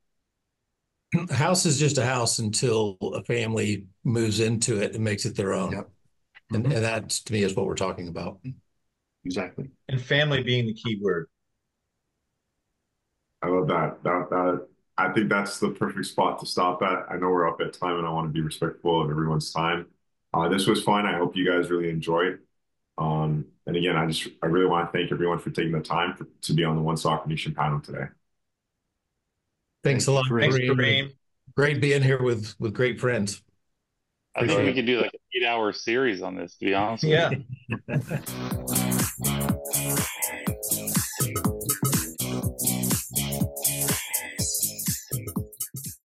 A house is just a house until a family moves into it and makes it their own. Yep. And, Mhm. and that, to me, is what we're talking about. Exactly. And family being the key word. I love that. That that I think that's the perfect spot to stop at. I know we're up at time, and I want to be respectful of everyone's time. Uh, this was fun. I hope you guys really enjoyed. Um, and again, I just I really want to thank everyone for taking the time for, to be on the One Soccer Nation panel today. Thanks a lot, Thanks, Thanks, Kareem. Kareem. Great being here with with great friends. I think Appreciate we it. could do like an eight-hour series on this, to be honest with you. Yeah.